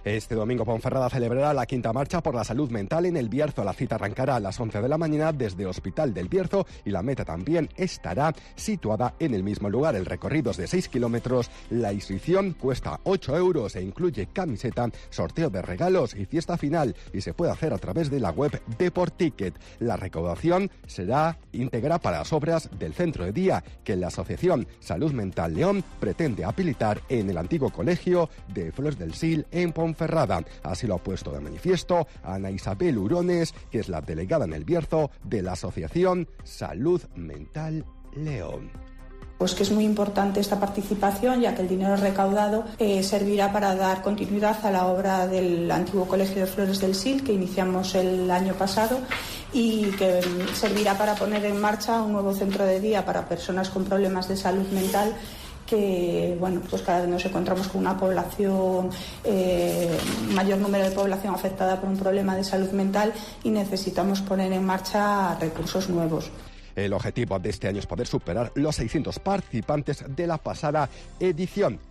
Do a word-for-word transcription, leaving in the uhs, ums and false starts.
Este domingo Ponferrada celebrará la quinta marcha por la salud mental en El Bierzo. La cita arrancará a las once de la mañana desde Hospital del Bierzo y la meta también estará situada en el mismo lugar. El recorrido es de seis kilómetros, la inscripción cuesta ocho euros e incluye camiseta, sorteo de regalos y fiesta final, y se puede hacer a través de la web Deporticket. La recaudación será íntegra para las obras del centro de día que la Asociación Salud Mental León pretende habilitar en el antiguo colegio de Flores del Sil en Ponferrada. Ferrada. Así lo ha puesto de manifiesto Ana Isabel Urones, que es la delegada en El Bierzo de la Asociación Salud Mental León. Pues que es muy importante esta participación, ya que el dinero recaudado eh, servirá para dar continuidad a la obra del antiguo Colegio de Flores del Sil que iniciamos el año pasado y que servirá para poner en marcha un nuevo centro de día para personas con problemas de salud mental, que bueno, pues cada vez nos encontramos con una población, eh, mayor número de población afectada por un problema de salud mental y necesitamos poner en marcha recursos nuevos. El objetivo de este año es poder superar los seiscientos participantes de la pasada edición.